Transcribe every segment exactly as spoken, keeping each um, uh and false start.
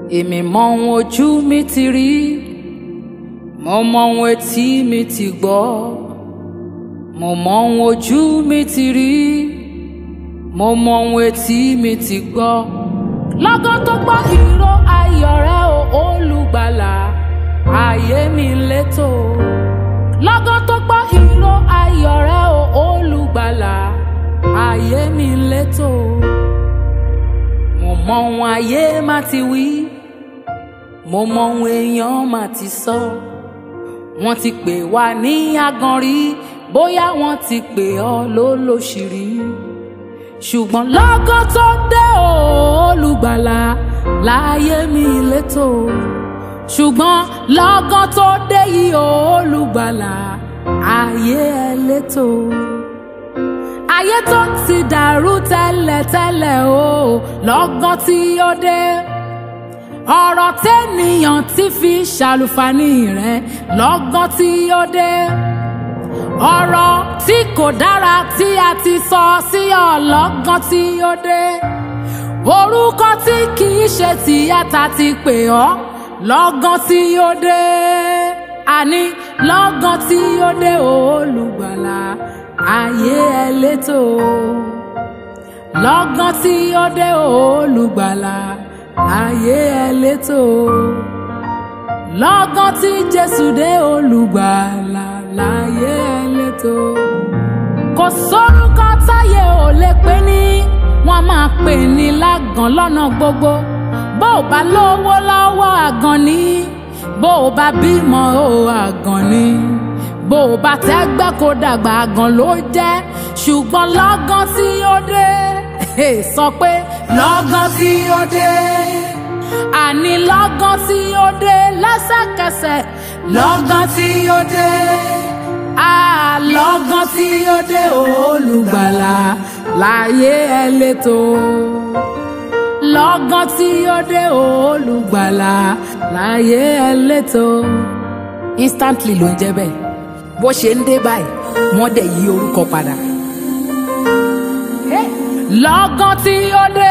èmi mọ ohun ojú mi ti rí, mo mọ ohun etí mi ti gbọ́, mo mọ ohun ojú mi ti rí, mo mọ ohun etí mi ti gbọ́. Lọ́gán tó gbọ́ ìró ayọ̀ rẹ o olùgbàlà, ayé mi létò. Lọ́gán tó gbọ́ ìró ayọ̀ rẹ o olùgbàlà, ayé mi létò. Mo mọ ohun ayé má ti wí, mo mọ ohun èèyàn má ti sọ. Wọ́n ti pè wá ní agàn rí, bóyá wọ́n ti pè ọ́ lólóṣìírí. Ṣùgbọ́n lọ́gán tó dé o olùgbàlà, láyé mi létò. Ṣùgbọ́n lọ́gán tó dé yìí o olùgbàlà, ayé ẹ létò. Ayé tó ti dàrú tẹ́lẹ̀tẹ́lẹ̀ o, lọ́gán tí ó dé. Ọ̀rọ̀ tẹ́nìyàn ti fi ṣàlùfàní rẹ̀, lọ́gán tí ó dé. Ọ̀rọ̀ tí kò dára tí a ti sọ sí ọ, lọ́gán tí ó dé. Orúkọ tí kì í ṣe tìyàtà ti pè ọ́, lọ́gán tí ó dé. Àní lọ́gán tí ó dé olùgbàlà, ayé ẹ létò. Lọ́gán tí ó dé olùgbàlà, ayé ẹ létò. Lọ́gán tí Jésù dé olùgbàlà, láyé ẹ létò. Kò sórúkọ táyé ò lè pè ní, wọ́n máa pè ní lágàn lọ́nà gbogbo. Bó o bá lówó lọ́wọ́ àgàn ni, bó o bá bímọ o àgàn ni, bó o bá tẹ́gbẹ́ kó dàgbà àgàn ló jẹ́. Ṣùgbọ́n lọ́gán tí ó dé, sọ pé lọ́gán tí ó dé. Àní lọ́gán tí ó dé lẹ́sẹ̀kẹsẹ̀, lọ́gán tí ó dé. Ah, lọ́gán tí ó dé olùgbàlà, láyé ẹ létò. Lọ́gán tí ó dé olùgbàlà, láyé ẹ létò. Instantly ló ń jẹ́ bẹ́ẹ̀. Bó ṣe ń dé báyìí, wọ́n dẹ̀ yí orúkọ padà. Lọ́gán tí ó dé,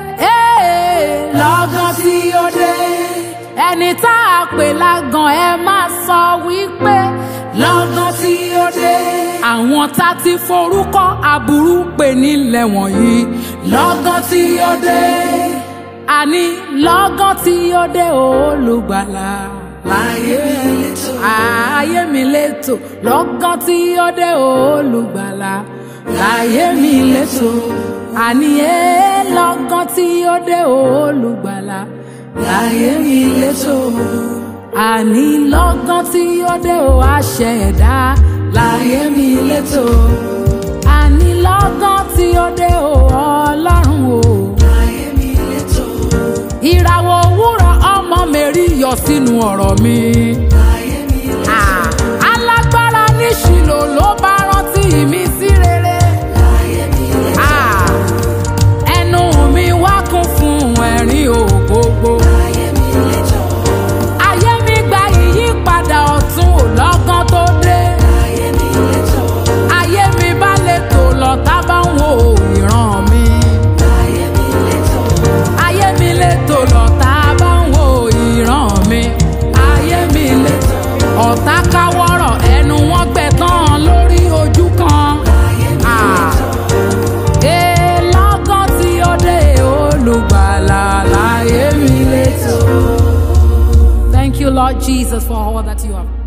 lọ́gán tí ó dé. Ẹni tá a pè lágàn ẹ máa sọ wípé lọ́gán tí ó dé. Àwọn tá ti forúkọ aburú pè nílẹ̀ wọ̀nyí, lọ́gán tí ó dé. Àní lọ́gán tí ó dé olùgbàlà, láyé mi létò. Ayé mi létò. Lọ́gán tí ó dé olùgbàlà, láyé mi létò. Àní ẹ lọ́gán tí ó dé olùgbàlà, láyé mi létò. Àní lọ́gán tí ó dé o aṣẹ̀dá, láyé mi létò. Àní lọ́gán tí ó dé o Ọlọ́run o, láyé mi létò. Ìràwọ̀ òwúrọ̀ ọmọ Mary yọ sínú ọ̀rọ̀ mi, láyé mi létò. Alágbára ní Ṣílò ló bá rántí mi sí rere, láyé mi létò. Ẹnu mi wá kún fún ẹ̀rín ògbógbó, láyé mi létò. Ayé mi gba ìyípadà ọ̀tun ò lọ́gán tó dé, láyé mi létò. Ayé mi bá létò lọ́tá bá ń wo ìran mi, láyé mi létò. Ayé mi létò lọ́tá bá ń wo ìran mi, ayé mi létò. Ọ̀tá káwọ́rọ̀ ẹnu wọn gbẹ tán lórí ojú kan, láyé mi létò. Ee lọ́gán tí ó dé olùgbàlà, láyé mi létò. Thank you, Lord Jesus, for all that you have